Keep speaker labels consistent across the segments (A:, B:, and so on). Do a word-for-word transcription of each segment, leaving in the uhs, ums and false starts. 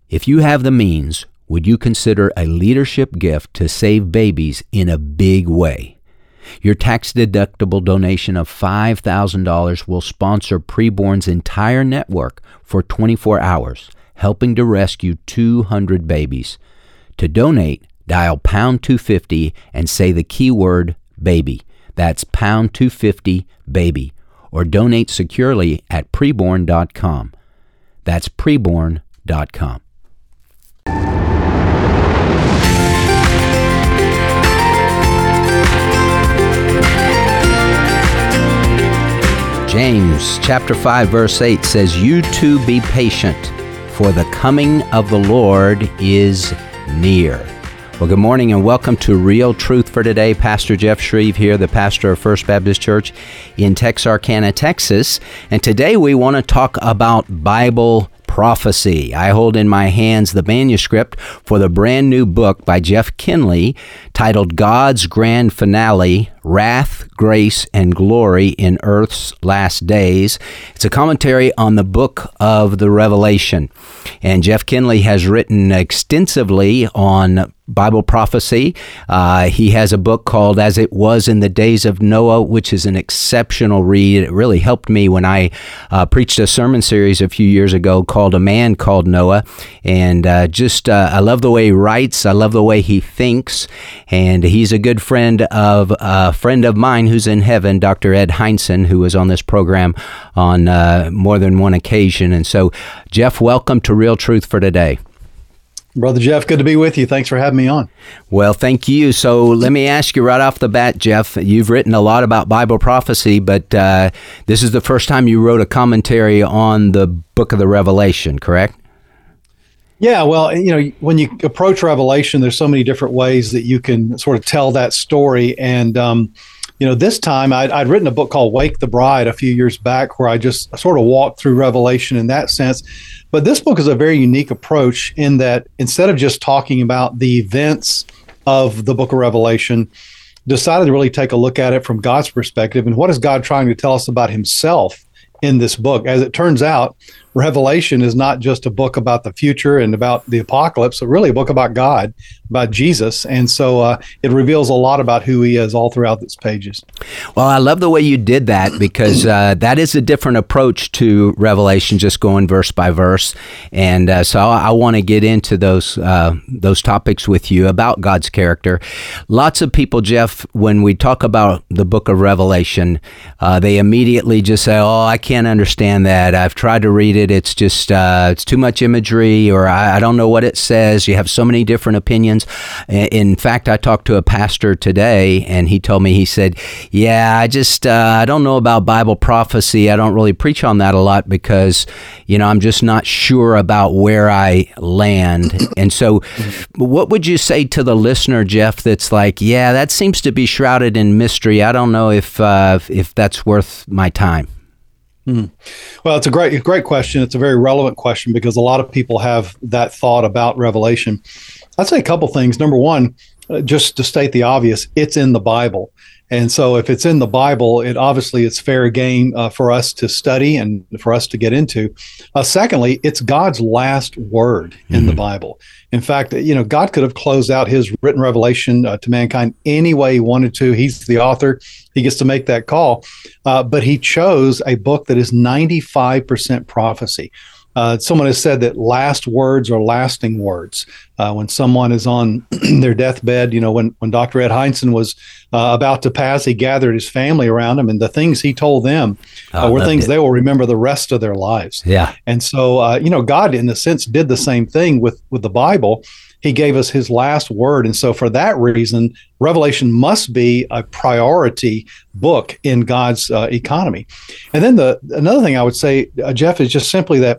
A: If you have the means, would you consider a leadership gift to save babies in a big way? Your tax-deductible donation of five thousand dollars will sponsor Preborn's entire network for twenty-four hours, helping to rescue two hundred babies. To donate, dial pound two fifty and say the keyword baby. That's pound two fifty baby. Or donate securely at preborn dot com. That's preborn dot com. James chapter five verse eight says, "You too be patient, for the coming of the Lord is near." Well, good morning and welcome to Real Truth for Today. Pastor Jeff Shreve here, the pastor of First Baptist Church in Texarkana, Texas. And today we want to talk about Bible prophecy. I hold in my hands the manuscript for the brand new book by Jeff Kinley titled God's Grand Finale, Wrath, Grace, and Glory in Earth's Last Days. It's a commentary on the book of the Revelation. And Jeff Kinley has written extensively on Bible prophecy. Uh, he has a book called As It Was in the Days of Noah, which is an exceptional read. It really helped me when I uh, preached a sermon series a few years ago called A Man Called Noah. And uh, just, uh, I love the way he writes. I love the way he thinks. And he's a good friend of a friend of mine who's in heaven, Doctor Ed Heinzen, who was on this program on uh, more than one occasion. And so, Jeff, welcome to Real Truth for Today.
B: Brother Jeff, good to be with you. Thanks for having me on.
A: Well, thank you. So let me ask you right off the bat, Jeff, you've written a lot about Bible prophecy, but uh, this is the first time you wrote a commentary on the book of the Revelation, correct?
B: Yeah, well, you know, when you approach Revelation, there's so many different ways that you can sort of tell that story. And, um, you know, this time I'd, I'd written a book called Wake the Bride a few years back where I just sort of walked through Revelation in that sense. But this book is a very unique approach in that instead of just talking about the events of the book of Revelation, decided to really take a look at it from God's perspective. And what is God trying to tell us about himself in this book? As it turns out, Revelation is not just a book about the future and about the apocalypse, but really a book about God, about Jesus. And so uh, it reveals a lot about who he is all throughout its pages.
A: Well, I love the way you did that because uh, that is a different approach to Revelation, just going verse by verse. And uh, so I, I want to get into those uh, those topics with you about God's character. Lots of people, Jeff, when we talk about the book of Revelation, uh, they immediately just say, oh, I can't understand that. I've tried to read it. It's just, uh, it's too much imagery, or I, I don't know what it says. You have so many different opinions. In fact, I talked to a pastor today, and he told me, he said, yeah, I just, uh, I don't know about Bible prophecy. I don't really preach on that a lot because, you know, I'm just not sure about where I land. And so what would you say to the listener, Jeff, that's like, yeah, that seems to be shrouded in mystery. I don't know if, uh, if that's worth my time.
B: Mm. Well, it's a great, great question. It's a very relevant question because a lot of people have that thought about Revelation. I'd say a couple things. Number one, uh, just to state the obvious, it's in the Bible. And so if it's in the Bible, it obviously it's fair game uh, for us to study and for us to get into. Uh, secondly, it's God's last word in mm-hmm. the Bible. In fact, you know, God could have closed out his written revelation uh, to mankind any way he wanted to. He's the author. He gets to make that call. Uh, but he chose a book that is ninety-five percent prophecy. Uh, someone has said that last words are lasting words. Uh, when someone is on their deathbed, you know, when, when Doctor Ed Heinzen was uh, about to pass, he gathered his family around him, and the things he told them uh, were things it. they will remember the rest of their lives.
A: Yeah.
B: And so, uh, you know, God, in a sense, did the same thing with, with the Bible. He gave us his last word. And so for that reason, Revelation must be a priority book in God's uh, economy. And then the another thing I would say, uh, Jeff, is just simply that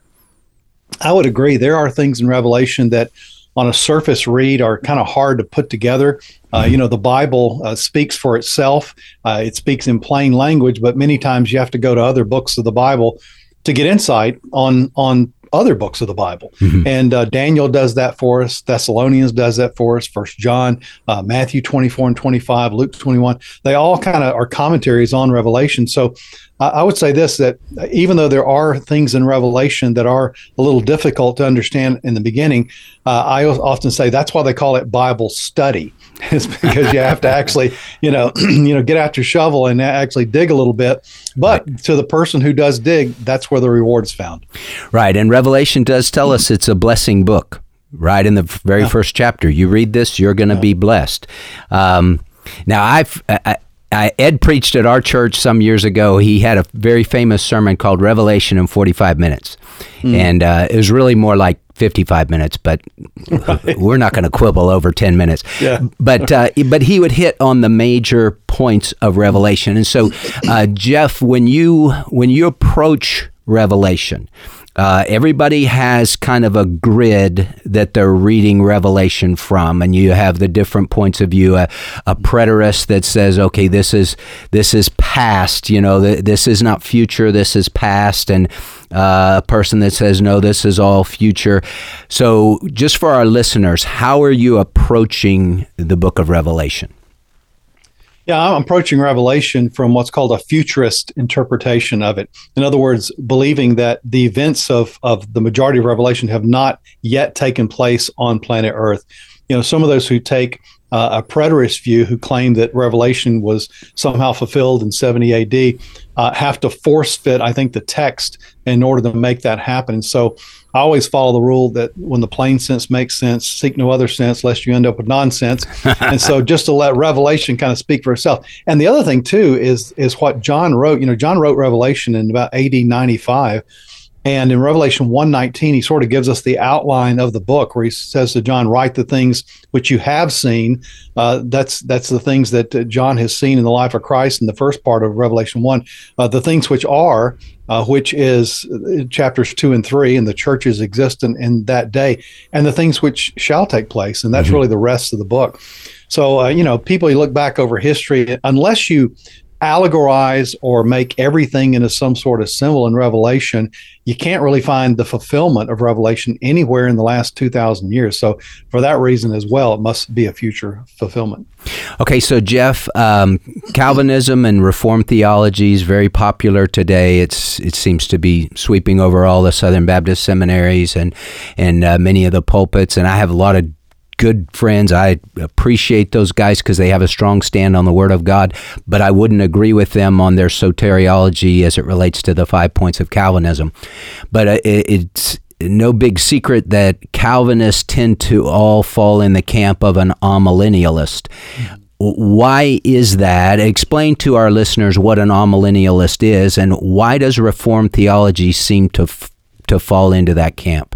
B: I would agree. There are things in Revelation that on a surface read are kind of hard to put together. Uh, you know, the Bible uh, speaks for itself. Uh, it speaks in plain language, but many times you have to go to other books of the Bible to get insight on on other books of the Bible. Mm-hmm. And uh, Daniel does that for us. Thessalonians does that for us. First John, uh, Matthew twenty-four and twenty-five, Luke twenty-one. They all kind of are commentaries on Revelation. So I, I would say this, that even though there are things in Revelation that are a little difficult to understand in the beginning, uh, I often say that's why they call it Bible study. It's because you have to actually, you know, you know, get out your shovel and actually dig a little bit. But right. to the person who does dig, that's where the reward's found. Right.
A: And Revelation does tell us it's a blessing book. Right in the very yeah. first chapter, you read this, you're going to yeah. be blessed. Um, now, I've I, I, Ed preached at our church some years ago. He had a very famous sermon called Revelation in forty-five minutes, mm. and uh, it was really more like fifty-five minutes. But right. we're not going to quibble over ten minutes. Yeah. But uh, but he would hit on the major points of Revelation, and so uh, Jeff, when you when you approach Revelation. Uh, everybody has kind of a grid that they're reading Revelation from, and you have the different points of view. A, a preterist that says, "Okay, this is this is past. You know, th- this is not future. This is past." And uh, a person that says, "No, this is all future." So, just for our listeners, how are you approaching the Book of Revelation?
B: Yeah, I'm approaching Revelation from what's called a futurist interpretation of it. In other words, believing that the events of, of the majority of Revelation have not yet taken place on planet Earth. You know, some of those who take uh, a preterist view, who claim that Revelation was somehow fulfilled in seventy A D, uh, have to force fit, I think, the text in order to make that happen. And so I always follow the rule that when the plain sense makes sense, seek no other sense, lest you end up with nonsense. And so just to let Revelation kind of speak for itself. And the other thing, too, is is what John wrote. You know, John wrote Revelation in about A D ninety-five. And in Revelation one nineteen, he sort of gives us the outline of the book, where he says to John, write the things which you have seen. Uh, that's that's the things that uh, John has seen in the life of Christ in the first part of Revelation one. Uh, the things which are, uh, which is uh, chapters two and three, and the churches existent in that day, and the things which shall take place. And that's mm-hmm. really the rest of the book. So, uh, you know, people, you look back over history, unless you allegorize or make everything into some sort of symbol in Revelation, you can't really find the fulfillment of Revelation anywhere in the last two thousand years. So for that reason as well, it must be a future fulfillment.
A: Okay, so Jeff, um, Calvinism and Reformed theology is very popular today. It's it seems to be sweeping over all the Southern Baptist seminaries and, and uh, many of the pulpits, and I have a lot of good friends. I appreciate those guys because they have a strong stand on the Word of God, but I wouldn't agree with them on their soteriology as it relates to the five points of Calvinism. But uh, it, it's no big secret that Calvinists tend to all fall in the camp of an amillennialist. Why is that? Explain to our listeners what an amillennialist is, and why does Reformed theology seem to f- to fall into that camp?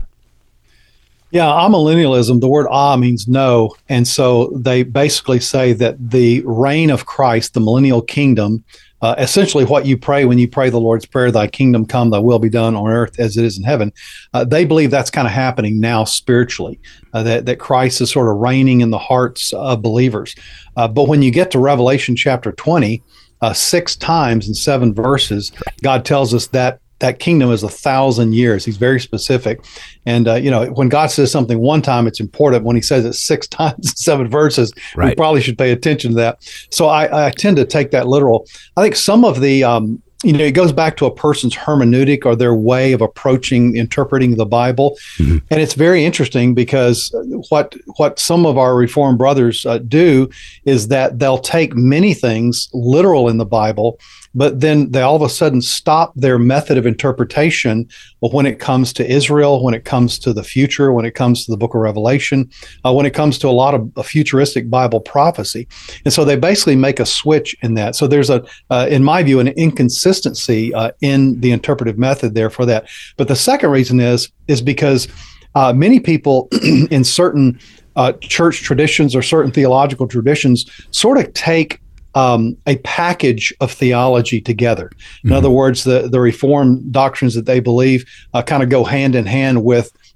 B: Yeah, amillennialism, the word ah means no. And so they basically say that the reign of Christ, the millennial kingdom, uh, essentially what you pray when you pray the Lord's Prayer, thy kingdom come, thy will be done on earth as it is in heaven. Uh, they believe that's kind of happening now spiritually, uh, that, that Christ is sort of reigning in the hearts of believers. Uh, but when you get to Revelation chapter twenty, uh, six times in seven verses, God tells us that that kingdom is a thousand years. He's very specific. And, uh, you know, when God says something one time, it's important. When he says it six times in seven verses, right. we probably should pay attention to that. So I, I tend to take that literal. I think some of the, um, you know, it goes back to a person's hermeneutic or their way of approaching, interpreting the Bible. Mm-hmm. And it's very interesting because what what some of our Reformed brothers uh, do is that they'll take many things literal in the Bible, but then they all of a sudden stop their method of interpretation when it comes to Israel, when it comes to the future, when it comes to the book of Revelation, uh, when it comes to a lot of a futuristic Bible prophecy. And so they basically make a switch in that. So there's a, uh, in my view, an inconsistency uh, in the interpretive method there for that. But the second reason is, is because uh, many people in certain uh, church traditions or certain theological traditions sort of take Um, a package of theology together. In mm-hmm. other words, the, the Reformed doctrines that they believe uh, kind of go hand in hand with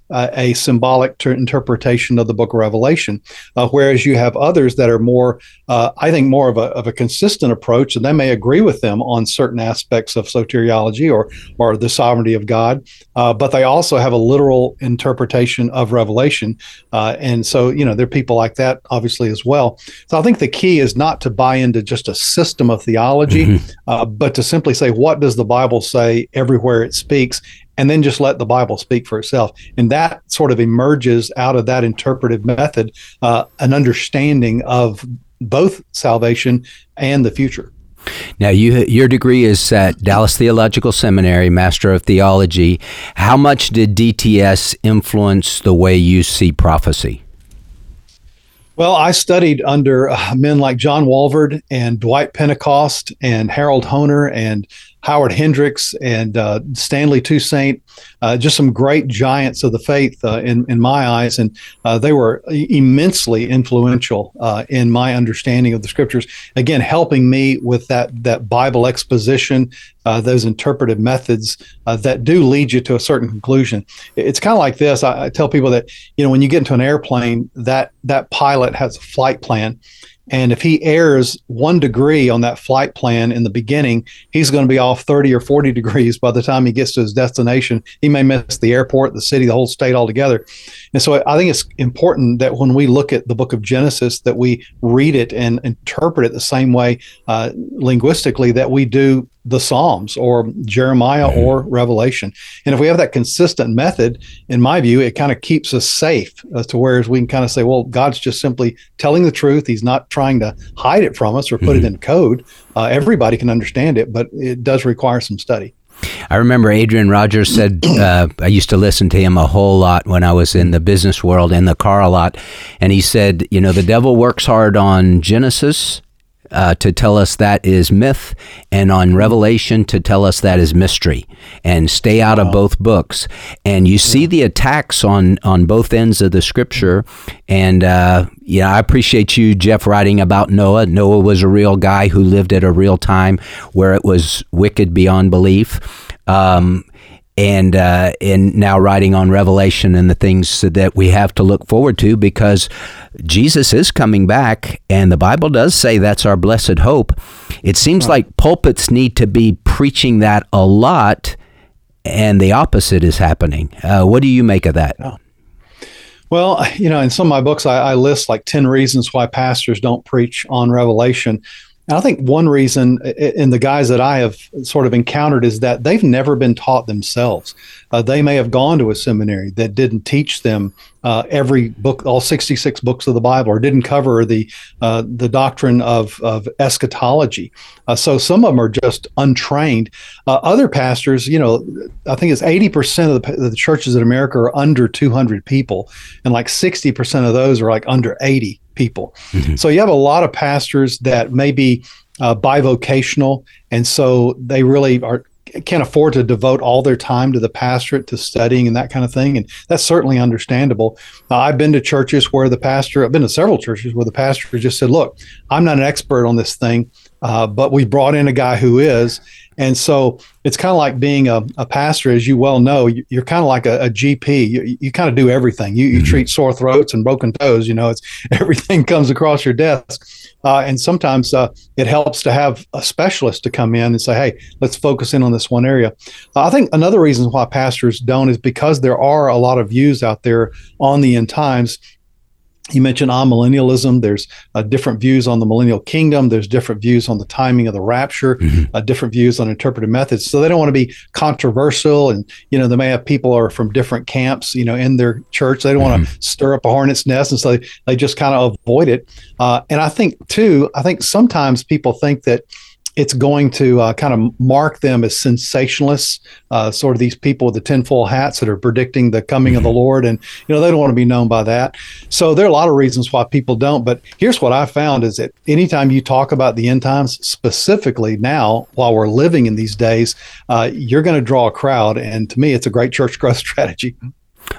B: uh, a symbolic ter- interpretation of the book of Revelation, uh, whereas you have others that are more, uh, I think, more of a, of a consistent approach, and they may agree with them on certain aspects of soteriology or, or the sovereignty of God, uh, but they also have a literal interpretation of Revelation. Uh, and so, you know, there are people like that, obviously, as well. So I think the key is not to buy into just a system of theology, mm-hmm. uh, but to simply say, what does the Bible say everywhere it speaks? And then just let the Bible speak for itself. And that sort of emerges out of that interpretive method, uh, an understanding of both salvation and the future.
A: Now, you, your degree is at Dallas Theological Seminary, Master of Theology. How much did D T S influence the way you see prophecy?
B: Well, I studied under uh, men like John Walvoord and Dwight Pentecost and Harold Hoehner and Howard Hendricks and uh, Stanley Toussaint, uh, just some great giants of the faith uh, in, in my eyes. And uh, they were immensely influential uh, in my understanding of the scriptures. Again, helping me with that, that Bible exposition, uh, those interpretive methods uh, that do lead you to a certain conclusion. It's kind of like this. I, I tell people that, you know, when you get into an airplane, that, that pilot has a flight plan. And if he errs one degree on that flight plan in the beginning, he's going to be off thirty or forty degrees by the time he gets to his destination. He may miss the airport, the city, the whole state altogether. And so I think it's important that when we look at the book of Genesis, that we read it and interpret it the same way uh, linguistically that we do the Psalms or Jeremiah mm-hmm. or Revelation. And if we have that consistent method, in my view, it kind of keeps us safe as to whereas we can kind of say, well, God's just simply telling the truth. He's not trying to hide it from us or put mm-hmm. it in code. Uh, everybody can understand it, but it does require some study.
A: I remember Adrian Rogers said, uh, I used to listen to him a whole lot when I was in the business world, in the car a lot. And he said, you know, the devil works hard on Genesis Uh, to tell us that is myth, and on Revelation to tell us that is mystery, and stay out of both books. And you see the attacks on, on both ends of the scripture. And, uh, yeah, I appreciate you, Jeff, writing about Noah. Noah was a real guy who lived at a real time where it was wicked beyond belief. Um, and uh, and now writing on Revelation and the things that we have to look forward to, because Jesus is coming back, and the Bible does say that's our blessed hope. It seems like pulpits need to be preaching that a lot, and the opposite is happening. Uh, what do you make of that?
B: Oh. Well, you know, in some of my books, I, I list like ten reasons why pastors don't preach on Revelation. And I think one reason in the guys that I have sort of encountered is that they've never been taught themselves. Uh, they may have gone to a seminary that didn't teach them uh, every book, all sixty-six books of the Bible, or didn't cover the uh, the doctrine of, of eschatology. Uh, so some of them are just untrained. Uh, other pastors, you know, I think it's eighty percent of the, the churches in America are under two hundred people, and like sixty percent of those are like under eighty people. Mm-hmm. So you have a lot of pastors that may be uh, bivocational, and so they really are can't afford to devote all their time to the pastorate, to studying and that kind of thing. And that's certainly understandable. Uh, I've been to churches where the pastor, I've been to several churches where the pastor just said, look, I'm not an expert on this thing, uh, but we brought in a guy who is. And so it's kind of like being a, a pastor, as you well know, you, you're kind of like a, a G P. You, you kind of do everything. You, you mm-hmm. treat sore throats and broken toes. You know, it's everything comes across your desk. Uh, and sometimes uh, it helps to have a specialist to come in and say, hey, let's focus in on this one area. Uh, I think another reason why pastors don't is because there are a lot of views out there on the end times. You mentioned amillennialism. There's uh, different views on the millennial kingdom. There's different views on the timing of the rapture, mm-hmm. uh, different views on interpretive methods. So they don't want to be controversial. And, you know, they may have people are from different camps, you know, in their church. They don't mm-hmm. want to stir up a hornet's nest. And so they, they just kind of avoid it. Uh, and I think, too, I think sometimes people think that it's going to uh, kind of mark them as sensationalists, uh, sort of these people with the tinfoil hats that are predicting the coming mm-hmm. of the Lord. And, you know, they don't want to be known by that. So there are a lot of reasons why people don't. But here's what I found is that anytime you talk about the end times, specifically now, while we're living in these days, uh, you're going to draw a crowd. And to me, it's a great church growth strategy.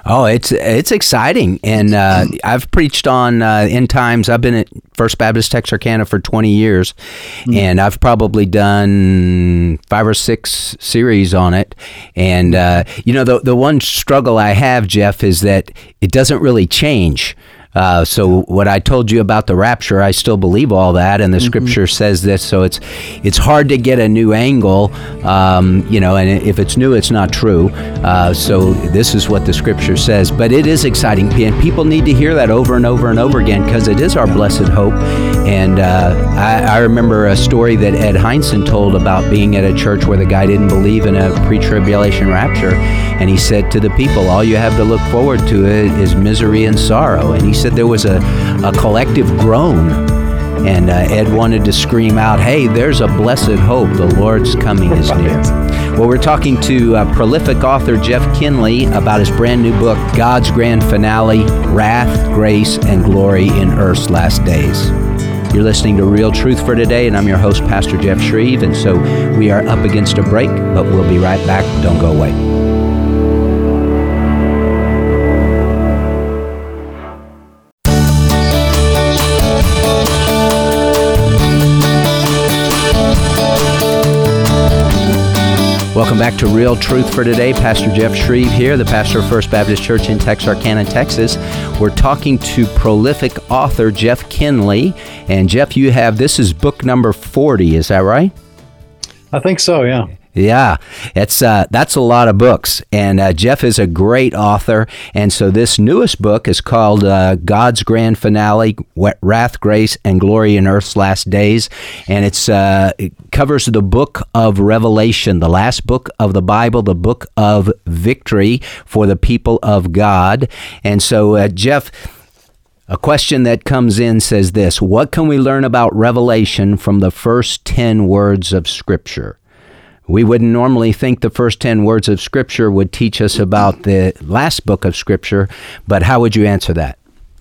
A: Oh, it's it's exciting, and uh, I've preached on uh, end times. I've been at First Baptist Texarkana for twenty years, mm-hmm. and I've probably done five or six series on it. And uh, you know, the the one struggle I have, Jeff, is that it doesn't really change. Uh, so what I told you about the rapture, I still believe all that, and the mm-hmm. Scripture says this. So it's it's hard to get a new angle, um, you know. And if it's new, it's not true. Uh, so this is what the Scripture says. But it is exciting, and people need to hear that over and over and over again because it is our blessed hope. And uh, I, I remember a story that Ed Hindson told about being at a church where the guy didn't believe in a pre-tribulation rapture, and he said to the people, "All you have to look forward to is misery and sorrow." And he said there was a, a collective groan, and uh, Ed wanted to scream out, "Hey, there's a blessed hope. The Lord's coming is near." Well, we're talking to uh, prolific author Jeff Kinley about his brand new book, God's Grand Finale, Wrath, Grace, and Glory in Earth's Last Days. You're listening to Real Truth for Today, and I'm your host, Pastor Jeff Shreve, and so we are up against a break, but we'll be right back. Don't go away. Welcome back to Real Truth for Today. Pastor Jeff Shreve here, the pastor of First Baptist Church in Texarkana, Texas. We're talking to prolific author Jeff Kinley. And Jeff, you have, this is book number forty, is that right?
B: I think so, yeah.
A: Yeah, it's uh, that's a lot of books, and uh, Jeff is a great author, and so this newest book is called uh, God's Grand Finale, Wrath, Grace, and Glory in Earth's Last Days, and it's uh, it covers the book of Revelation, the last book of the Bible, the book of victory for the people of God. And so, uh, Jeff, a question that comes in says this: what can we learn about Revelation from the first ten words of Scripture? We wouldn't normally think the first ten words of Scripture would teach us about the last book of Scripture, but how would you answer that?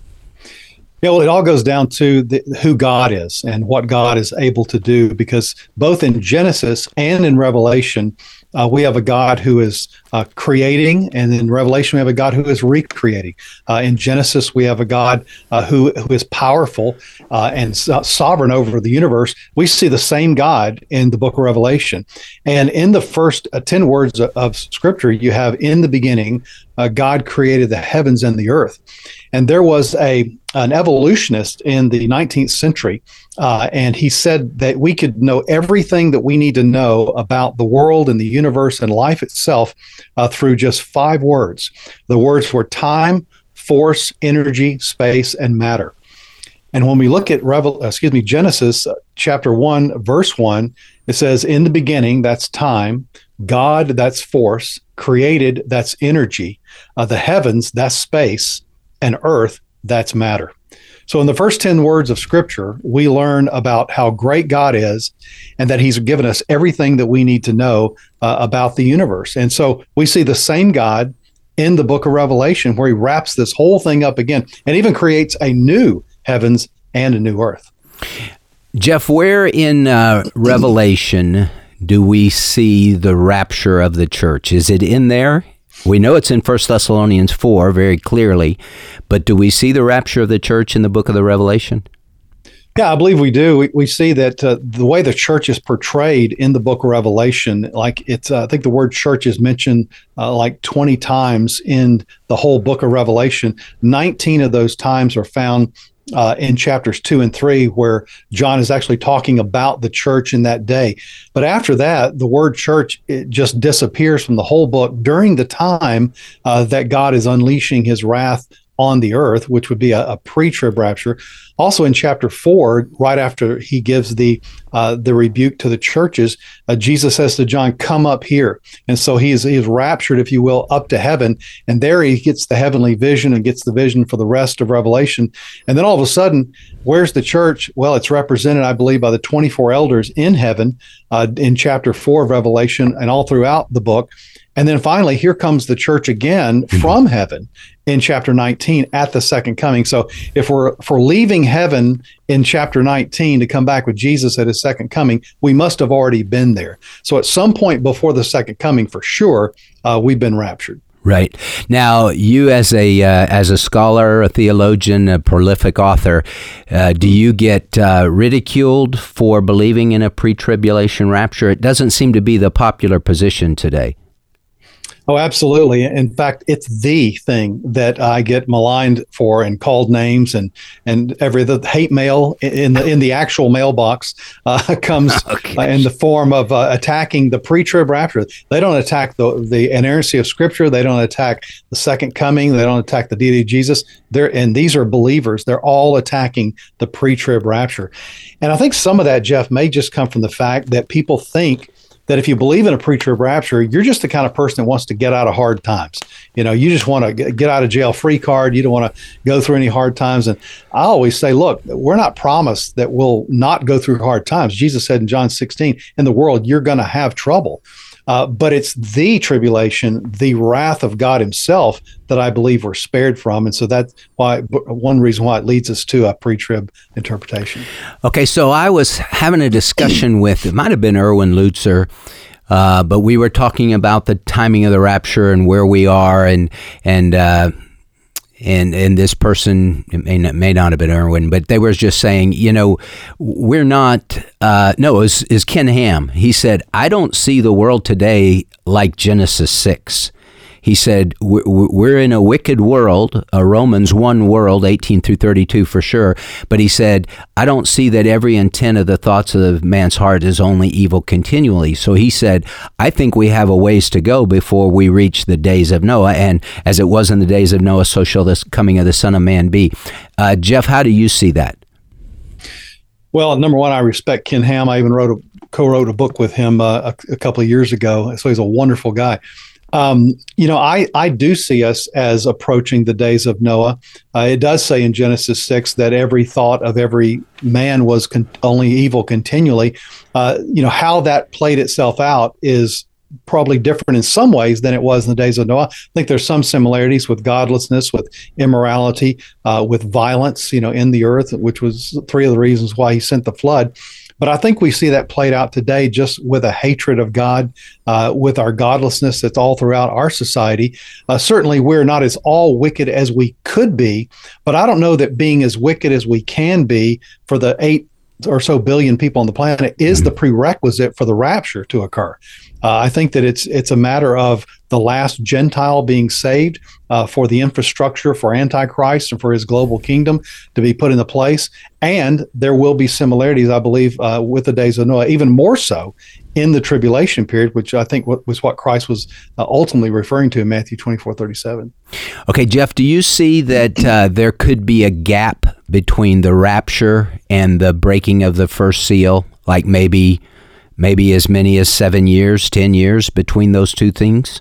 B: Yeah, well, it all goes down to the, who God is and what God is able to do, because both in Genesis and in Revelation, uh, we have a God who is uh, creating, and in Revelation, we have a God who is recreating. Uh, in Genesis, we have a God uh, who, who is powerful uh, and so- sovereign over the universe. We see the same God in the book of Revelation. And in the first uh, ten words of, of Scripture, you have, in the beginning, uh, God created the heavens and the earth. And there was a an evolutionist in the nineteenth century, uh, and he said that we could know everything that we need to know about the world and the universe and life itself uh, through just five words. The words were time, force, energy, space, and matter. And when we look at Revel, excuse me, Genesis uh, chapter one, verse one, it says, "In the beginning," that's time, "God," that's force, "created," that's energy, uh, "the heavens," that's space, and "earth," that's matter. So in the first ten words of Scripture, we learn about how great God is and that He's given us everything that we need to know uh, about the universe. And so we see the same God in the book of Revelation, where He wraps this whole thing up again and even creates a new heavens and a new earth.
A: Jeff, where in uh, Revelation do we see the rapture of the church? Is it in there? We know it's in First Thessalonians four very clearly, but do we see the rapture of the church in the book of the Revelation?
B: Yeah, I believe we do. We, we see that uh, the way the church is portrayed in the book of Revelation, like it's, uh, I think the word church is mentioned uh, like twenty times in the whole book of Revelation. nineteen of those times are found Uh, in chapters two and three, where John is actually talking about the church in that day. But after that, the word church, it just disappears from the whole book during the time uh, that God is unleashing His wrath on the earth, which would be a, a pre-trib rapture. Also in chapter four, right after He gives the uh, the rebuke to the churches, uh, Jesus says to John, "Come up here." And so he is, he is raptured, if you will, up to heaven. And there he gets the heavenly vision and gets the vision for the rest of Revelation. And then all of a sudden, where's the church? Well, it's represented, I believe, by the twenty-four elders in heaven uh, in chapter four of Revelation and all throughout the book. And then finally, here comes the church again from heaven in chapter nineteen at the second coming. So if we're, if we're leaving heaven in chapter nineteen to come back with Jesus at His second coming, we must have already been there. So at some point before the second coming, for sure, uh, we've been raptured.
A: Right. Now, you as a uh, as a scholar, a theologian, a prolific author, uh, do you get uh, ridiculed for believing in a pre-tribulation rapture? It doesn't seem to be the popular position today.
B: Oh, absolutely. In fact, it's the thing that I get maligned for and called names, and and every the hate mail in the in the actual mailbox uh, comes okay. uh, in the form of uh, attacking the pre-trib rapture. They don't attack the the inerrancy of Scripture. They don't attack the second coming. They don't attack the deity of Jesus. They're and these are believers. They're all attacking the pre-trib rapture, and I think some of that, Jeff, may just come from the fact that people think that if you believe in a pre-trib rapture, you're just the kind of person that wants to get out of hard times. You know, you just want to get out of jail free card. You don't want to go through any hard times. And I always say, look, we're not promised that we'll not go through hard times. Jesus said in John sixteen, in the world, you're going to have trouble. Uh, but it's the tribulation, the wrath of God himself that I believe we're spared from. And so that's why one reason why it leads us to a pre-trib interpretation.
A: Okay, so I was having a discussion with, it might have been Erwin Lutzer, uh, but we were talking about the timing of the rapture and where we are, and and uh, and and this person, it may not, may not have been Erwin, but they were just saying, you know, we're not, uh, no, it was, it was Ken Ham. He said, I don't see the world today like Genesis six. He said, we're in a wicked world, a Romans one world, eighteen through thirty-two for sure. But he said, I don't see that every intent of the thoughts of man's heart is only evil continually. So he said, I think we have a ways to go before we reach the days of Noah. And as it was in the days of Noah, so shall this coming of the Son of Man be. Uh, Jeff, how do you see that?
B: Well, number one, I respect Ken Ham. I even wrote a, co-wrote a book with him uh, a, a couple of years ago. So he's a wonderful guy. Um, you know, I, I do see us as approaching the days of Noah. Uh, it does say in Genesis six that every thought of every man was con- only evil continually. Uh, you know, how that played itself out is probably different in some ways than it was in the days of Noah. I think there's some similarities with godlessness, with immorality, uh, with violence, you know, in the earth, which was three of the reasons why he sent the flood. But I think we see that played out today just with a hatred of God, uh, with our godlessness that's all throughout our society. Uh, certainly, we're not as all wicked as we could be, but I don't know that being as wicked as we can be for the eight or so billion people on the planet is the prerequisite for the rapture to occur. Uh, I think that it's it's a matter of the last Gentile being saved uh, for the infrastructure for Antichrist and for his global kingdom to be put into place. And there will be similarities, I believe, uh, with the days of Noah, even more so in the tribulation period, which I think was what Christ was uh, ultimately referring to in Matthew twenty-four thirty-seven.
A: Okay, Jeff, do you see that uh, there could be a gap between the rapture and the breaking of the first seal, like maybe maybe as many as seven years, ten years between those two things?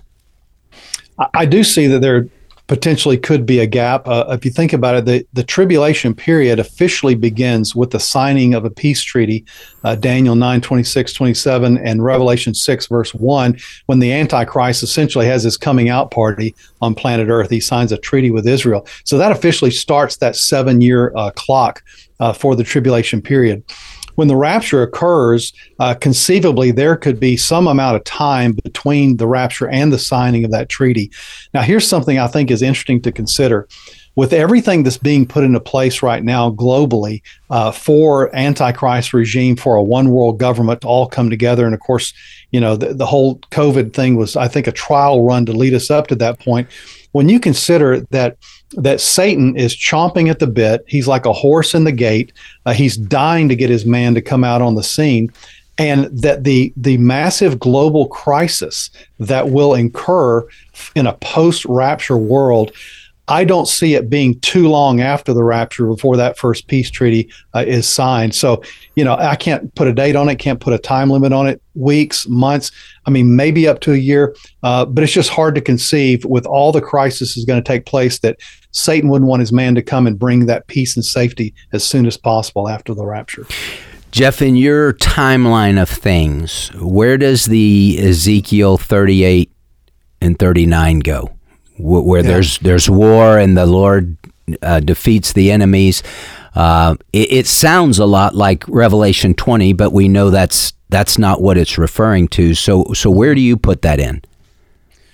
B: I do see that there potentially could be a gap. Uh, if you think about it, the, the tribulation period officially begins with the signing of a peace treaty, uh, Daniel nine, twenty-six, twenty-seven, and Revelation six, verse one, when the Antichrist essentially has his coming out party on planet Earth. He signs a treaty with Israel. So that officially starts that seven-year uh, clock uh, for the tribulation period. When the rapture occurs, uh, conceivably there could be some amount of time between the rapture and the signing of that treaty. Now, here's something I think is interesting to consider. With everything that's being put into place right now globally uh, for Antichrist regime, for a one world government to all come together, and of course, you know, the, the whole COVID thing was, I think, a trial run to lead us up to that point. When you consider that that Satan is chomping at the bit, he's like a horse in the gate. Uh, he's dying to get his man to come out on the scene, and that the the massive global crisis that will incur in a post-rapture world, I don't see it being too long after the rapture before that first peace treaty uh, is signed. So, you know, I can't put a date on it, can't put a time limit on it, weeks, months, I mean, maybe up to a year, uh, but it's just hard to conceive with all the crisis is going to take place that Satan wouldn't want his man to come and bring that peace and safety as soon as possible after the rapture.
A: Jeff, in your timeline of things, where does the Ezekiel thirty-eight and thirty-nine go? Where yeah. there's there's war and the Lord uh, defeats the enemies. Uh, it, it sounds a lot like Revelation twenty, but we know that's that's not what it's referring to. So so where do you put that in?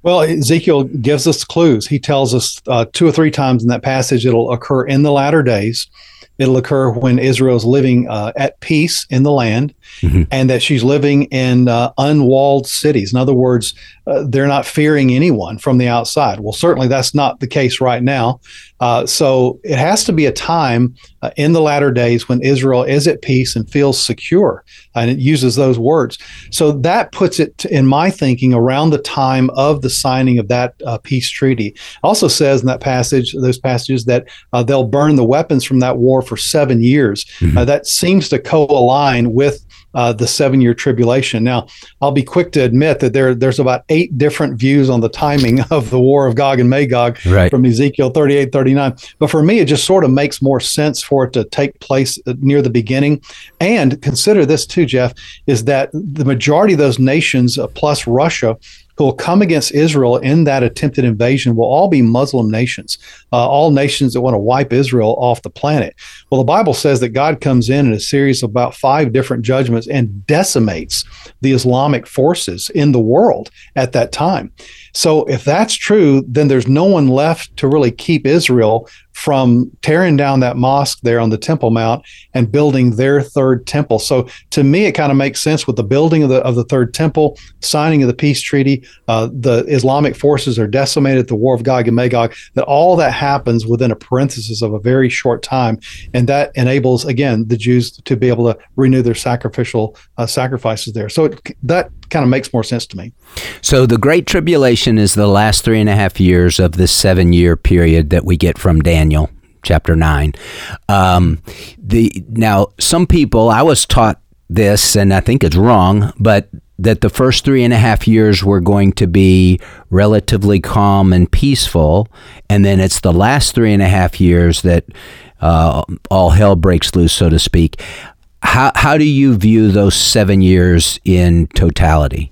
B: Well, Ezekiel gives us clues. He tells us uh, two or three times in that passage it'll occur in the latter days. It'll occur when Israel's living uh, at peace in the land, mm-hmm. and that she's living in uh, unwalled cities. In other words, uh, they're not fearing anyone from the outside. Well, certainly that's not the case right now. Uh, so it has to be a time uh, in the latter days when Israel is at peace and feels secure, and it uses those words. So that puts it, in my thinking, around the time of the signing of that uh, peace treaty. Also says in that passage, those passages, that uh, they'll burn the weapons from that war for seven years. Mm-hmm. Uh, that seems to co-align with Uh, the seven-year tribulation. Now, I'll be quick to admit that there there's about eight different views on the timing of the war of Gog and Magog, right, from Ezekiel thirty-eight, thirty-nine. But for me, it just sort of makes more sense for it to take place near the beginning. And consider this too, Jeff, is that the majority of those nations, uh, plus Russia, who will come against Israel in that attempted invasion will all be Muslim nations, uh, all nations that want to wipe Israel off the planet. Well, the Bible says that God comes in in a series of about five different judgments and decimates the Islamic forces in the world at that time. So if that's true, then there's no one left to really keep Israel from tearing down that mosque there on the Temple Mount and building their third temple. So to me, it kind of makes sense with the building of the of the third temple, signing of the peace treaty, uh, the Islamic forces are decimated at the War of Gog and Magog, that all that happens within a parenthesis of a very short time. And that enables, again, the Jews to be able to renew their sacrificial uh, sacrifices there. So it, that kind of makes more sense to me.
A: So the Great Tribulation is the last three and a half years of this seven-year period that we get from Daniel, chapter nine. Um, the now, some people, I was taught this, and I think it's wrong, but that the first three and a half years were going to be relatively calm and peaceful, and then it's the last three and a half years that uh, all hell breaks loose, so to speak. How how do you view those seven years in totality?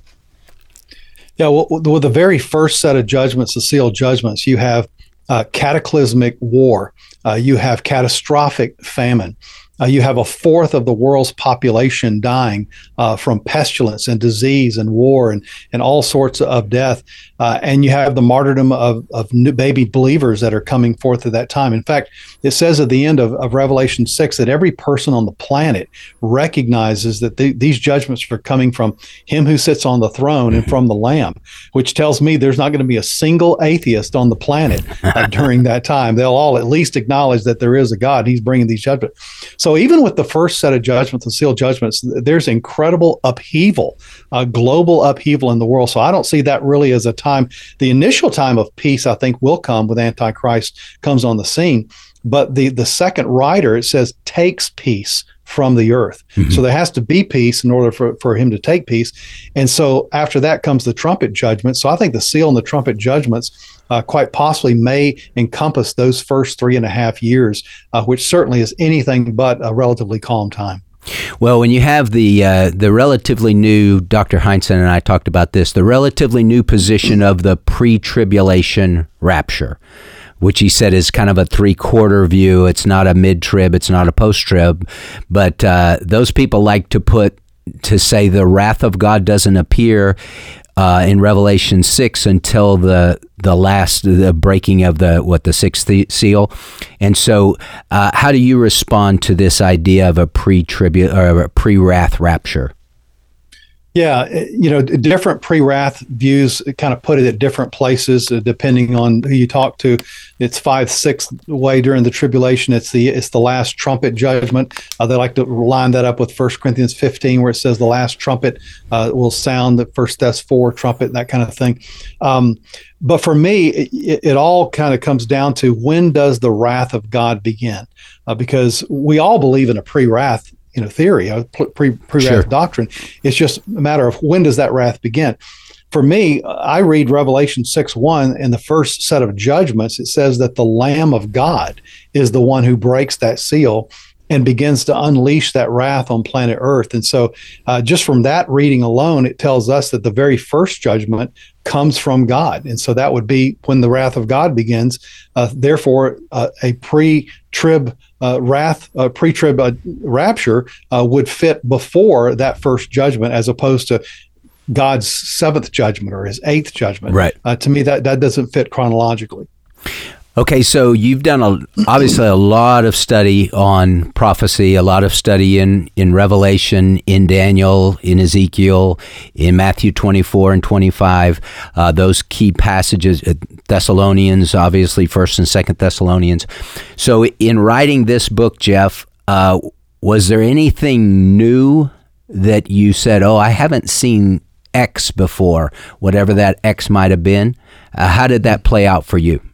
B: Yeah, well, with the very first set of judgments, the sealed judgments, you have uh, cataclysmic war. Uh, you have catastrophic famine. Uh, you have a fourth of the world's population dying uh, from pestilence and disease and war and, and all sorts of death. Uh, and you have the martyrdom of, of new baby believers that are coming forth at that time. In fact, it says at the end of, of Revelation six that every person on the planet recognizes that the, these judgments are coming from him who sits on the throne and from the Lamb, which tells me there's not going to be a single atheist on the planet uh, during that time. They'll all at least acknowledge that there is a God. He's bringing these judgments. So even with the first set of judgments, the sealed judgments, there's incredible upheaval, uh, global upheaval in the world. So I don't see that really as a time. The initial time of peace, I think, will come with Antichrist comes on the scene. But the, the second rider, it says, takes peace from the earth. Mm-hmm. So there has to be peace in order for, for him to take peace. And so after that comes the trumpet judgment. So I think the seal and the trumpet judgments uh, quite possibly may encompass those first three and a half years, uh, which certainly is anything but a relatively calm time.
A: Well, when you have the uh, the relatively new, Doctor Heinsohn and I talked about this, the relatively new position of the pre-tribulation rapture, which he said is kind of a three-quarter view. It's not a mid-trib, it's not a post-trib, but uh, those people like to put, to say the wrath of God doesn't appear uh, in Revelation six until the the last, the breaking of the, what, the sixth seal. And so uh, how do you respond to this idea of a pre-tribute or a pre-wrath rapture?
B: Yeah, you know, different pre-wrath views kind of put it at different places uh, depending on who you talk to. It's five sixth way during the tribulation. It's the it's the last trumpet judgment. Uh, they like to line that up with First Corinthians fifteen, where it says the last trumpet uh, will sound, the First Thess four trumpet, that kind of thing. Um, but for me, it, it all kind of comes down to, when does the wrath of God begin? Uh, because we all believe in a pre-wrath you know, theory, a pre pre-wrath sure. doctrine. It's just a matter of, when does that wrath begin? For me, I read Revelation six one, in the first set of judgments, it says that the Lamb of God is the one who breaks that seal and begins to unleash that wrath on planet Earth. And so uh, just from that reading alone, it tells us that the very first judgment comes from God. And so that would be when the wrath of God begins. Uh, therefore, uh, a pre-trib uh, wrath, uh, pre-trib uh, rapture uh, would fit before that first judgment, as opposed to God's seventh judgment or his eighth judgment.
A: Right.
B: Uh, to me, that, that doesn't fit chronologically.
A: Okay, so you've done a, obviously a lot of study on prophecy, a lot of study in, in Revelation, in Daniel, in Ezekiel, in Matthew twenty-four and twenty-five, uh, those key passages, uh, Thessalonians, obviously, First and Second Thessalonians. So in writing this book, Jeff, uh, was there anything new that you said, oh, I haven't seen X before, whatever that X might have been? Uh, how did that play out for you?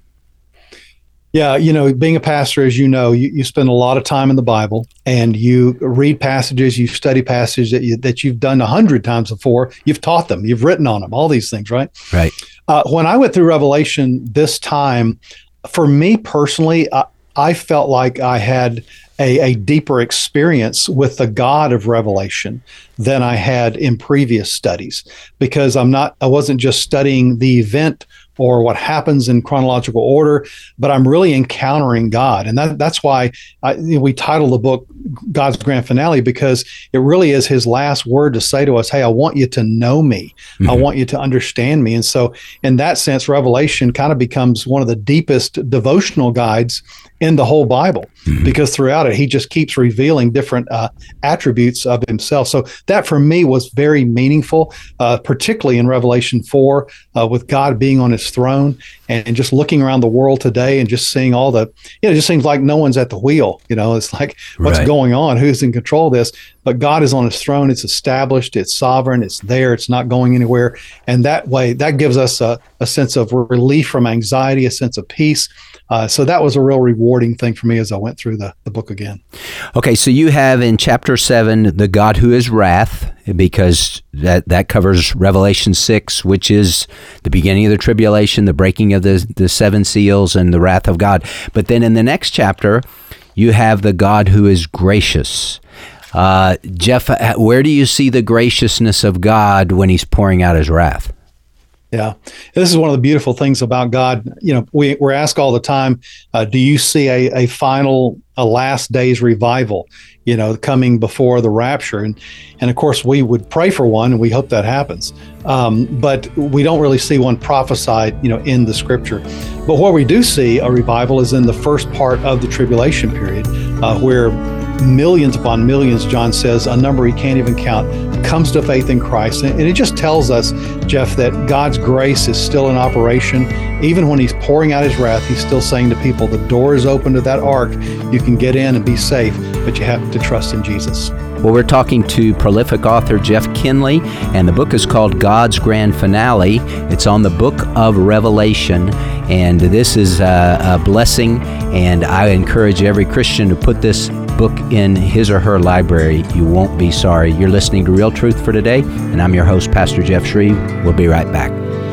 B: Yeah, you know, being a pastor, as you know, you, you spend a lot of time in the Bible and you read passages, you study passages that, you, that you've done a hundred times before. You've taught them, you've written on them, all these things, right?
A: Right.
B: Uh, when I went through Revelation this time, for me personally, I, I felt like I had a, a deeper experience with the God of Revelation than I had in previous studies, because I'm not, I wasn't just studying the event or what happens in chronological order, but I'm really encountering God. And that, that's why I, you know, we title the book God's Grand Finale, because it really is his last word to say to us, hey, I want you to know me. Mm-hmm. I want you to understand me. And so in that sense, Revelation kind of becomes one of the deepest devotional guides in the whole Bible, mm-hmm. because throughout it, he just keeps revealing different uh, attributes of himself. So that for me was very meaningful, uh, particularly in Revelation four, uh, with God being on his throne and, and just looking around the world today and just seeing all the, you know, it just seems like no one's at the wheel. You know, it's like, what's
A: right.
B: going on? Who's in control of this? But God is on his throne. It's established. It's sovereign. It's there. It's not going anywhere. And that way, that gives us a, a sense of relief from anxiety, a sense of peace. Uh, so that was a real rewarding thing for me as I went through the, the book again.
A: Okay, so you have in chapter seven, the God who is wrath, because that, that covers Revelation six, which is the beginning of the tribulation, the breaking of the, the seven seals, and the wrath of God. But then in the next chapter, you have the God who is gracious. Uh, Jeff, where do you see the graciousness of God when he's pouring out his wrath?
B: Yeah, this is one of the beautiful things about God. You know, we, we're asked all the time, uh, do you see a, a final, a last days revival, you know, coming before the rapture? And, and of course, we would pray for one, and we hope that happens. Um, but we don't really see one prophesied, you know, in the scripture. But what we do see a revival is in the first part of the tribulation period, uh, where millions upon millions, John says, a number he can't even count, comes to faith in Christ. And it just tells us, Jeff, that God's grace is still in operation. Even when he's pouring out his wrath, he's still saying to people, the door is open to that ark. You can get in and be safe, but you have to trust in Jesus.
A: Well, we're talking to prolific author Jeff Kinley, and the book is called God's Grand Finale. It's on the book of Revelation, and this is a, a blessing, and I encourage every Christian to put this book in his or her library. You won't be sorry. You're listening to Real Truth for Today, and I'm your host, Pastor Jeff Shreve. We'll be right back.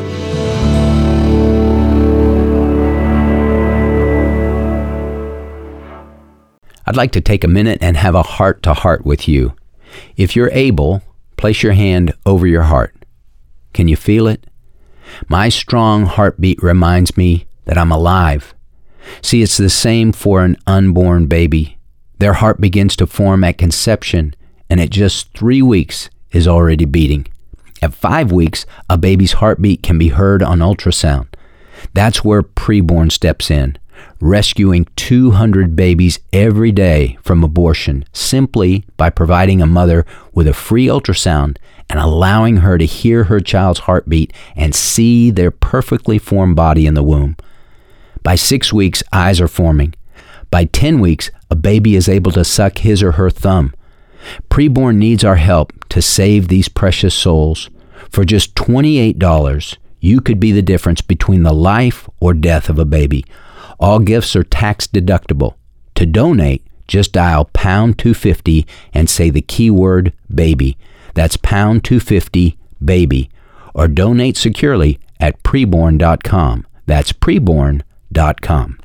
A: I'd like to take a minute and have a heart-to-heart with you. If you're able, place your hand over your heart. Can you feel it? My strong heartbeat reminds me that I'm alive. See, it's the same for an unborn baby. Their heart begins to form at conception, and at just three weeks is already beating. At five weeks, a baby's heartbeat can be heard on ultrasound. That's where preborn steps in, rescuing two hundred babies every day from abortion simply by providing a mother with a free ultrasound and allowing her to hear her child's heartbeat and see their perfectly formed body in the womb. By six weeks, eyes are forming. By ten weeks, a baby is able to suck his or her thumb. Preborn needs our help to save these precious souls. For just twenty-eight dollars, you could be the difference between the life or death of a baby. All gifts are tax deductible. To donate, just dial pound two fifty and say the keyword baby. That's pound two fifty baby. Or donate securely at preborn dot com. That's preborn dot com.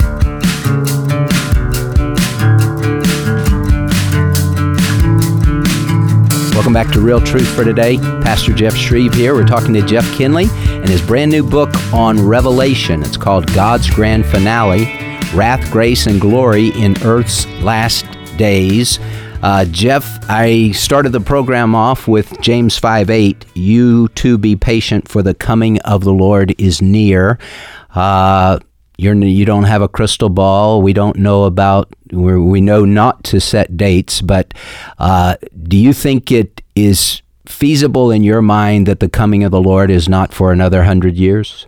A: Welcome back to Real Truth for Today. Pastor Jeff Shreve here. We're talking to Jeff Kinley and his brand new book on Revelation. It's called God's Grand Finale, Wrath, Grace, and Glory in Earth's Last Days. Uh, Jeff, I started the program off with James five eight. You too be patient, for the coming of the Lord is near. Uh, you're, you don't have a crystal ball. We don't know about, we're, we know not to set dates, but uh, do you think it is feasible in your mind that the coming of the Lord is not for another hundred years?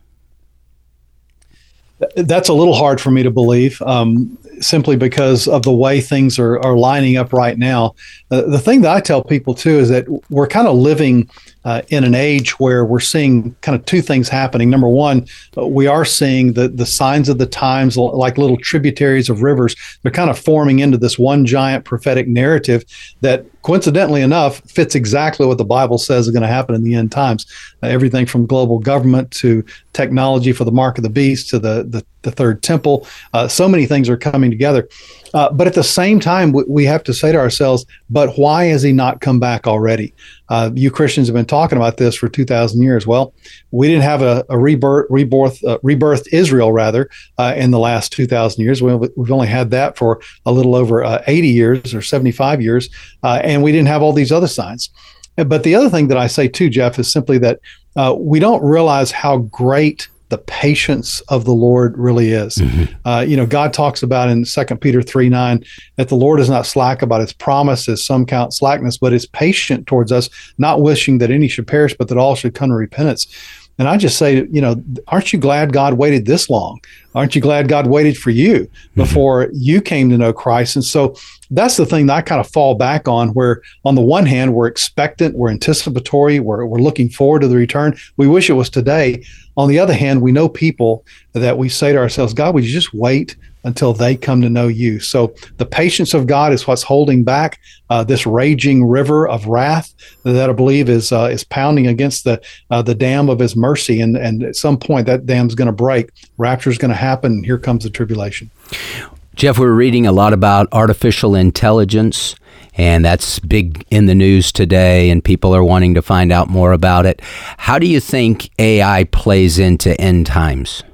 B: That's a little hard for me to believe, um, simply because of the way things are, are lining up right now. Uh, the thing that I tell people, too, is that we're kind of living uh, in an age where we're seeing kind of two things happening. Number one, uh, we are seeing the, the signs of the times, like little tributaries of rivers. They're kind of forming into this one giant prophetic narrative that, coincidentally enough, fits exactly what the Bible says is going to happen in the end times. Uh, everything from global government to technology for the mark of the beast to the, the, the third temple. Uh, so many things are coming together. Uh, but at the same time, we, we have to say to ourselves, but why has he not come back already? Uh, you Christians have been talking about this for two thousand years. Well, we didn't have a, a rebirth, rebirth, uh, rebirthed Israel, rather, uh, in the last two thousand years. We, we've only had that for a little over uh, eighty years or seventy-five years, uh, and we didn't have all these other signs. But the other thing that I say too, Jeff, is simply that uh, we don't realize how great the patience of the Lord really is. Mm-hmm. Uh, you know, God talks about in Second Peter three nine that the Lord is not slack about his promise, as some count slackness, but is patient towards us, not wishing that any should perish, but that all should come to repentance. And I just say, you know, aren't you glad God waited this long? Aren't you glad God waited for you before mm-hmm. you came to know Christ? And so that's the thing that I kind of fall back on, where on the one hand, we're expectant, we're anticipatory, we're, we're looking forward to the return. We wish it was today. On the other hand, we know people that we say to ourselves, God, would you just wait until they come to know you? So the patience of God is what's holding back uh, this raging river of wrath that I believe is uh, is pounding against the uh, the dam of his mercy. And, and at some point, that dam's going to break. Rapture is going to happen. And here comes the tribulation.
A: Jeff, we're reading a lot about artificial intelligence, and that's big in the news today, and people are wanting to find out more about it. How do you think A I plays into end times?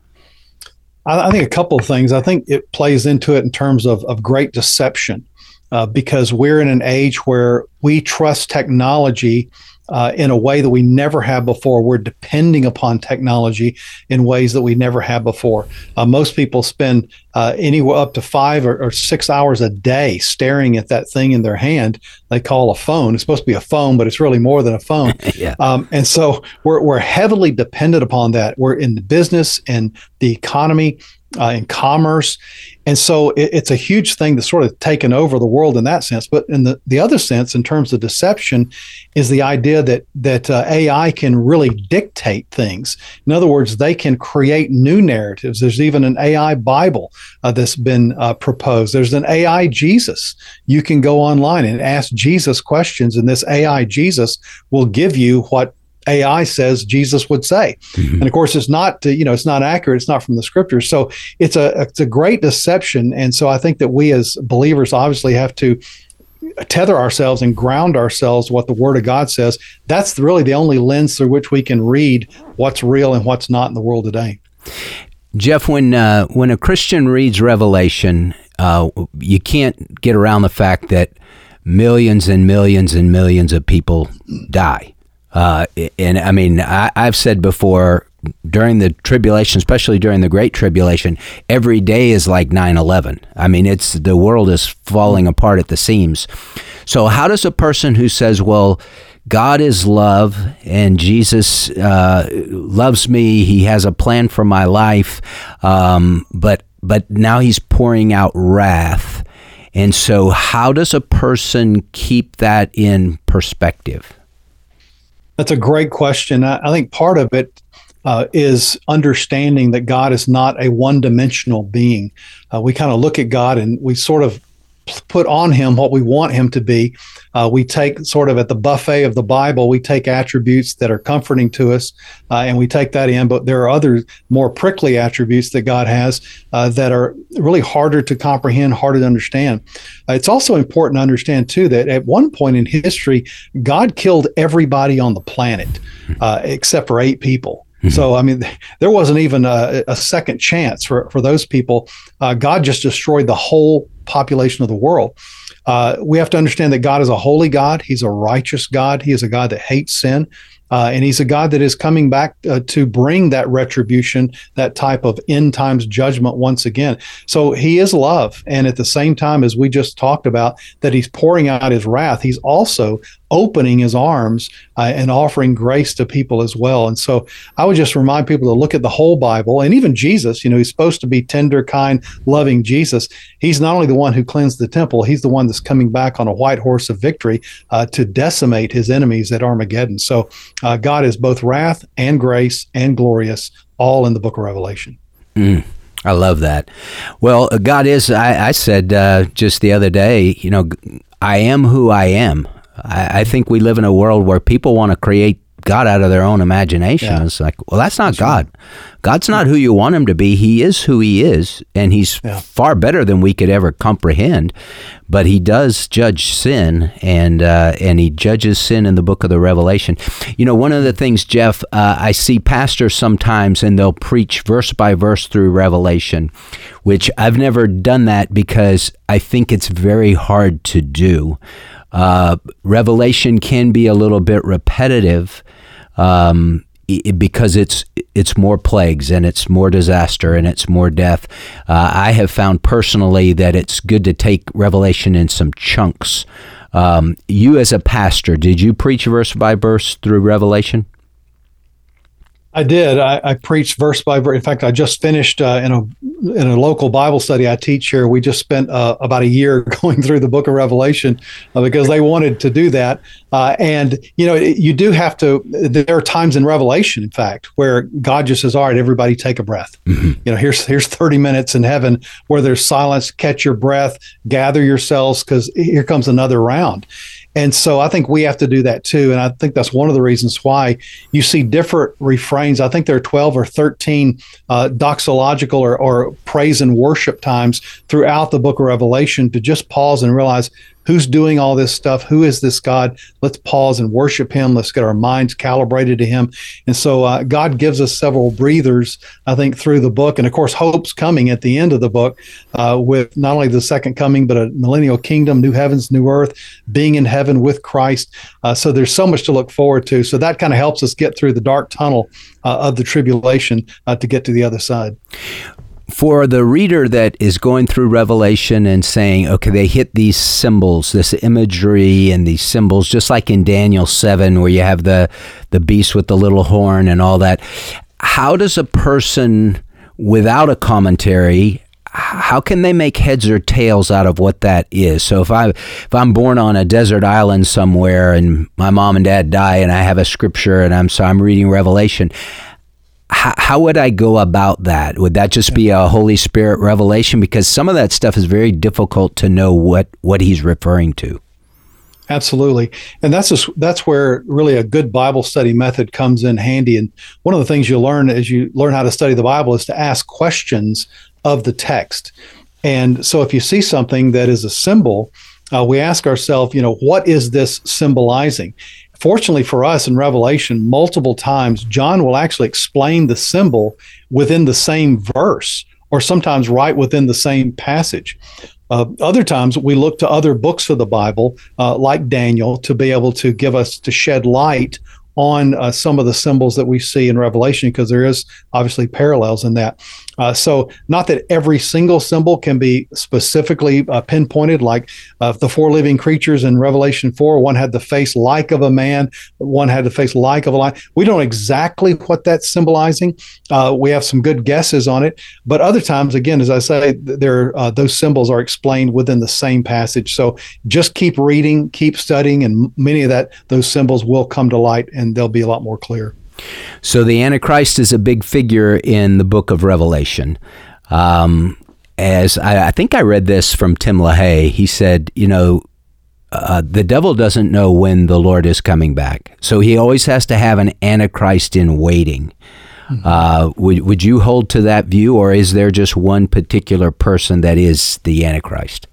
B: I, I think a couple of things. I think it plays into it in terms of, of great deception, uh, because we're in an age where we trust technology Uh, in a way that we never have before. We're depending upon technology in ways that we never have before. Uh, most people spend uh, anywhere up to five or, or six hours a day staring at that thing in their hand they call a phone. It's supposed to be a phone, but it's really more than a phone. yeah. um, and so we're, we're heavily dependent upon that. We're in the business and the economy, uh, in commerce. And so it, it's a huge thing that's sort of taken over the world in that sense. But in the, the other sense, in terms of deception, is the idea that that uh, A I can really dictate things. In other words, they can create new narratives. There's even an A I Bible uh, that's been uh, proposed. There's an A I Jesus. You can go online and ask Jesus questions, and this A I Jesus will give you what A I says Jesus would say. Mm-hmm. And of course, it's not, you know, it's not accurate. It's not from the scriptures. So it's a, it's a great deception. And so I think that we as believers obviously have to tether ourselves and ground ourselves what the Word of God says. That's really the only lens through which we can read what's real and what's not in the world today.
A: Jeff, when uh, when a Christian reads Revelation, uh, you can't get around the fact that millions and millions and millions of people die. Uh, and I mean, I, I've said before, during the tribulation, especially during the Great Tribulation, every day is like nine eleven. I mean, it's the world is falling apart at the seams. So how does a person who says, well, God is love and Jesus uh, loves me, he has a plan for my life, um, but but now he's pouring out wrath. And so how does a person keep that in perspective?
B: That's a great question. I, I think part of it uh, is understanding that God is not a one-dimensional being. Uh, we kind of look at God and we sort of put on him what we want him to be. Uh, we take sort of at the buffet of the Bible, we take attributes that are comforting to us uh, and we take that in, but there are other more prickly attributes that God has uh, that are really harder to comprehend, harder to understand. Uh, it's also important to understand too that at one point in history, God killed everybody on the planet uh, except for eight people. So, I mean, there wasn't even a, a second chance for, for those people. Uh, God just destroyed the whole population of the world. Uh, we have to understand that God is a holy God. He's a righteous God. He is a God that hates sin. Uh, and he's a God that is coming back uh, to bring that retribution, that type of end times judgment once again. So he is love. And at the same time, as we just talked about, that he's pouring out his wrath, he's also opening his arms uh, and offering grace to people as well. And so I would just remind people to look at the whole Bible, and even Jesus. You know, he's supposed to be tender, kind, loving Jesus. He's not only the one who cleansed the temple, he's the one that's coming back on a white horse of victory uh, to decimate his enemies at Armageddon. So uh, God is both wrath and grace and glorious, all in the book of Revelation.
A: Mm. I love that. Well, God is, I, I said uh, just the other day, you know, I am who I am. I, I think we live in a world where people want to create God out of their own imagination. Yeah. It's like, well, that's not that's God. Right. God's not who you want him to be. He is who he is, and he's yeah. far better than we could ever comprehend. But he does judge sin, and uh, and he judges sin in the book of the Revelation. You know, one of the things, Jeff, uh, I see pastors sometimes, and they'll preach verse by verse through Revelation, which I've never done that because I think it's very hard to do. Uh, Revelation can be a little bit repetitive um, it, because it's it's more plagues and it's more disaster and it's more death. Uh, I have found personally that it's good to take Revelation in some chunks. Um, you as a pastor, did you preach verse by verse through Revelation?
B: I did. I, I preached verse by verse. In fact, I just finished uh, in a in a local Bible study I teach here. We just spent uh, about a year going through the book of Revelation uh, because they wanted to do that. Uh, and, you know, you do have to, there are times in Revelation, in fact, where God just says, all right, everybody take a breath. Mm-hmm. You know, here's here's thirty minutes in heaven where there's silence, catch your breath, gather yourselves, because here comes another round. And so I think we have to do that too. And I think that's one of the reasons why you see different refrains. I think there are twelve or thirteen uh, doxological or, or praise and worship times throughout the book of Revelation to just pause and realize who's doing all this stuff. Who is this God? Let's pause and worship him. Let's get our minds calibrated to him. And so uh, God gives us several breathers, I think, through the book. And of course, hope's coming at the end of the book uh, with not only the second coming, but a millennial kingdom, new heavens, new earth, being in heaven with Christ. Uh, so there's so much to look forward to. So that kind of helps us get through the dark tunnel uh, of the tribulation uh, to get to the other side.
A: For the reader that is going through Revelation and saying, okay, they hit these symbols, this imagery and these symbols, just like in Daniel seven, where you have the, the beast with the little horn and all that. How does a person without a commentary, how can they make heads or tails out of what that is? So if I if I'm born on a desert island somewhere and my mom and dad die and I have a scripture and I'm so I'm reading Revelation, How, how would I go about that? Would that just be a Holy Spirit revelation? Because some of that stuff is very difficult to know what, what he's referring to.
B: Absolutely. And that's just, that's where really a good Bible study method comes in handy. And one of the things you learn as you learn how to study the Bible is to ask questions of the text. And so if you see something that is a symbol, uh, we ask ourselves, you know, what is this symbolizing? Fortunately for us in Revelation, multiple times, John will actually explain the symbol within the same verse, or sometimes right within the same passage. Uh, other times, we look to other books of the Bible, uh, like Daniel, to be able to give us, to shed light on uh, some of the symbols that we see in Revelation, because there is obviously parallels in that. Uh, so not that every single symbol can be specifically uh, pinpointed, like uh, the four living creatures in Revelation four, one had the face like of a man, one had the face like of a lion. We don't know exactly what that's symbolizing. Uh, we have some good guesses on it, but other times, again, as I say, there uh, those symbols are explained within the same passage. So just keep reading, keep studying, and many of that those symbols will come to light, and they'll be a lot more clear.
A: So the Antichrist is a big figure in the book of Revelation. Um, as I, I think I read this from Tim LaHaye, he said, you know, uh, the devil doesn't know when the Lord is coming back. So he always has to have an Antichrist in waiting. Mm-hmm. Uh, would, would you hold to that view, or is there just one particular person that is the Antichrist?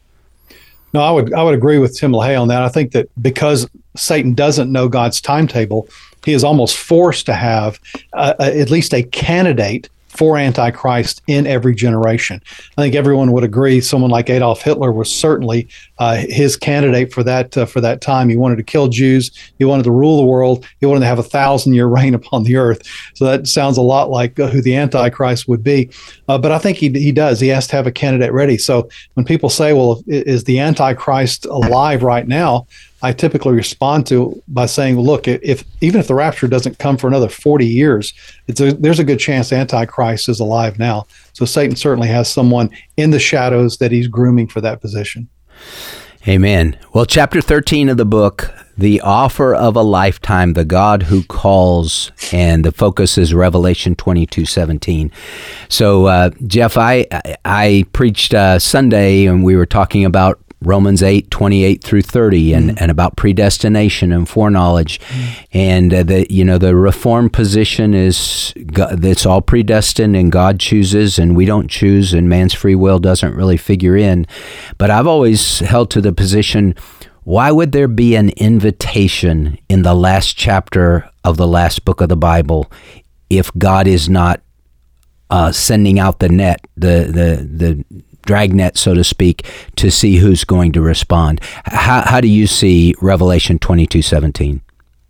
B: No, I would I would agree with Tim LaHaye on that. I think that because Satan doesn't know God's timetable, he is almost forced to have uh, at least a candidate for Antichrist in every generation. I think everyone would agree someone like Adolf Hitler was certainly uh, his candidate for that uh, for that time. He wanted to kill Jews. He wanted to rule the world. He wanted to have a thousand-year reign upon the earth. So that sounds a lot like uh, who the Antichrist would be. Uh, but I think he he does. He has to have a candidate ready. So when people say, well, is the Antichrist alive right now? I typically respond to by saying, well, look, if even if the rapture doesn't come for another forty years, it's a, there's a good chance Antichrist is alive now. So Satan certainly has someone in the shadows that he's grooming for that position.
A: Amen. Well, chapter thirteen of the book, The Offer of a Lifetime, the God who calls, and the focus is Revelation twenty-two seventeen. So, uh, Jeff, I I preached uh, Sunday, and we were talking about Romans eight, twenty-eight through thirty, and, mm-hmm. and about predestination and foreknowledge. Mm-hmm. And uh, the you know the Reformed position is God, it's all predestined and God chooses and we don't choose, and man's free will doesn't really figure in. But I've always held to the position, why would there be an invitation in the last chapter of the last book of the Bible if God is not uh, sending out the net, the the the dragnet, so to speak, to see who's going to respond? How, how do you see Revelation twenty-two seventeen?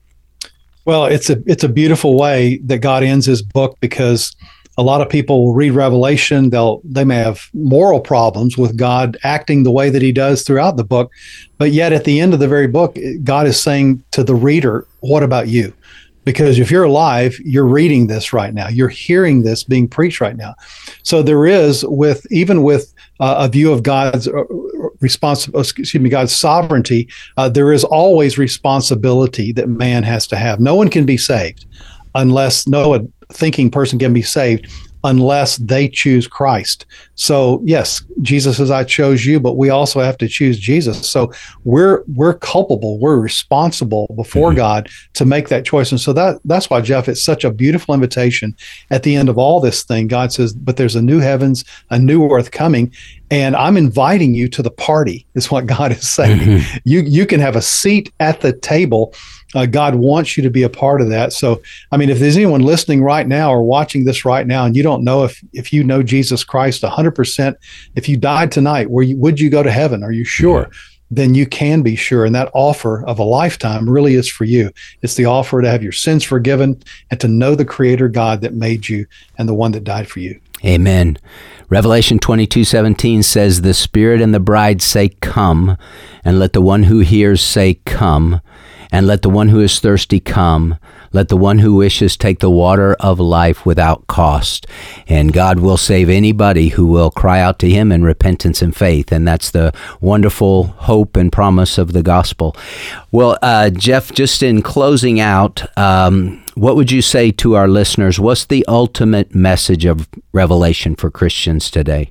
B: Well, it's a it's a beautiful way that God ends his book, because a lot of people will read Revelation. They'll they may have moral problems with God acting the way that he does throughout the book, but yet at the end of the very book, God is saying to the reader, what about you? Because if you're alive, you're reading this right now. You're hearing this being preached right now. So there is, with even with uh, a view of God's uh, response, excuse me, God's sovereignty, uh, there is always responsibility that man has to have. No one can be saved unless no thinking person can be saved unless they choose Christ. So yes, Jesus says, I chose you, but we also have to choose Jesus. So we're we're culpable, we're responsible before mm-hmm. God to make that choice. And so that that's why, Jeff, it's such a beautiful invitation at the end of all this thing. God says, but there's a new heavens, a new earth coming, and I'm inviting you to the party, is what God is saying. Mm-hmm. You you can have a seat at the table. Uh, God wants you to be a part of that. So, I mean, if there's anyone listening right now or watching this right now, and you don't know if if you know Jesus Christ one hundred percent, if you died tonight, were you, would you go to heaven? Are you sure? Yeah. Then you can be sure. And that offer of a lifetime really is for you. It's the offer to have your sins forgiven and to know the Creator God that made you and the one that died for you.
A: Amen. Revelation twenty-two seventeen says, the Spirit and the bride say, come, and let the one who hears say, come. And let the one who is thirsty come. Let the one who wishes take the water of life without cost. And God will save anybody who will cry out to him in repentance and faith. And that's the wonderful hope and promise of the gospel. Well, uh, Jeff, just in closing out, um, what would you say to our listeners? What's the ultimate message of Revelation for Christians today?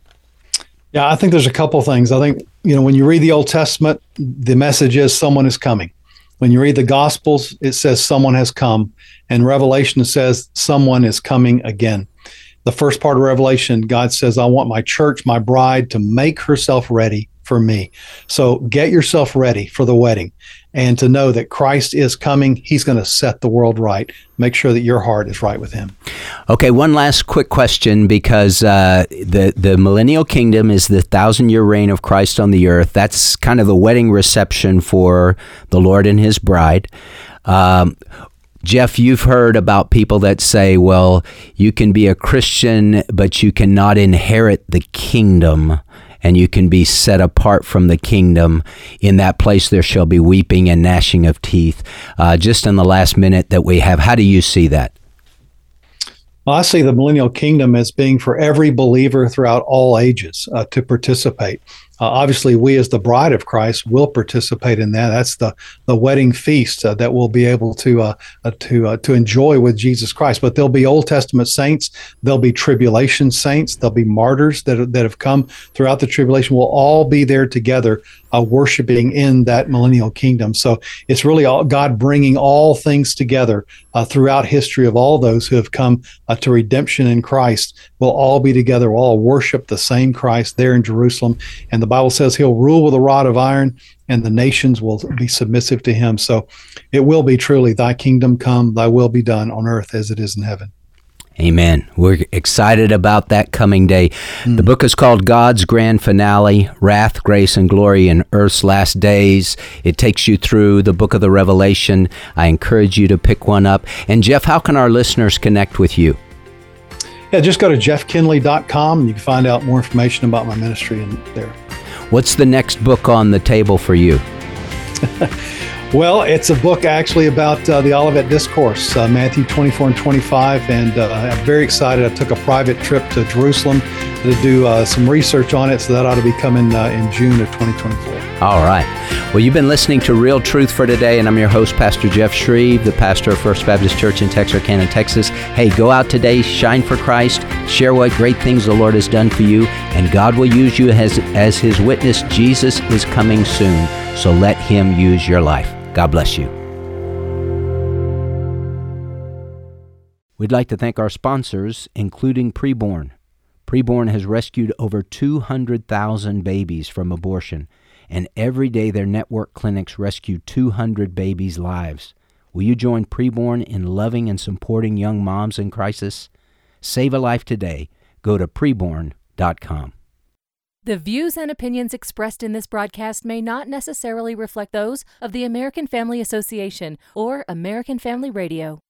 B: Yeah, I think there's a couple things. I think, you know, when you read the Old Testament, the message is someone is coming. When you read the Gospels, it says someone has come, and Revelation says someone is coming again. The first part of Revelation, God says, I want my church, my bride, to make herself ready for me. So get yourself ready for the wedding, and to know that Christ is coming. He's going to set the world right. Make sure that your heart is right with him.
A: Okay, one last quick question, because uh, the, the millennial kingdom is the thousand-year reign of Christ on the earth. That's kind of the wedding reception for the Lord and his bride. Um, Jeff, you've heard about people that say, well, you can be a Christian, but you cannot inherit the kingdom, and you can be set apart from the kingdom. In that place there shall be weeping and gnashing of teeth. Uh, just in the last minute that we have, how do you see that?
B: Well, I see the millennial kingdom as being for every believer throughout all ages uh, to participate. Uh, obviously, we as the bride of Christ will participate in that. That's the the wedding feast uh, that we'll be able to uh, uh, to uh, to enjoy with Jesus Christ. But there'll be Old Testament saints, there'll be tribulation saints, there'll be martyrs that that have come throughout the tribulation. We'll all be there together, uh, worshiping in that millennial kingdom. So it's really all God bringing all things together uh, throughout history of all those who have come uh, to redemption in Christ. We'll all be together. We'll all worship the same Christ there in Jerusalem. And the Bible says he'll rule with a rod of iron, and the nations will be submissive to him. So it will be truly, thy kingdom come, thy will be done on earth as it is in heaven.
A: Amen. We're excited about that coming day. Mm. The book is called God's Grand Finale, Wrath, Grace, and Glory in Earth's Last Days. It takes you through the book of the Revelation. I encourage you to pick one up. And Jeff, how can our listeners connect with you?
B: Yeah, just go to jeff kinley dot com and you can find out more information about my ministry in there.
A: What's the next book on the table for you?
B: Well, it's a book actually about uh, the Olivet Discourse, uh, Matthew twenty-four and twenty-five, and uh, I'm very excited. I took a private trip to Jerusalem to do uh, some research on it, so that ought to be coming uh, in June of twenty twenty-four.
A: All right. Well, you've been listening to Real Truth for Today, and I'm your host, Pastor Jeff Shreve, the pastor of First Baptist Church in Texarkana, Texas. Hey, go out today, shine for Christ, share what great things the Lord has done for you, and God will use you as, as His witness. Jesus is coming soon, so let Him use your life. God bless you. We'd like to thank our sponsors, including Preborn. Preborn has rescued over two hundred thousand babies from abortion, and every day their network clinics rescue two hundred babies' lives. Will you join Preborn in loving and supporting young moms in crisis? Save a life today. Go to preborn dot com.
C: The views and opinions expressed in this broadcast may not necessarily reflect those of the American Family Association or American Family Radio.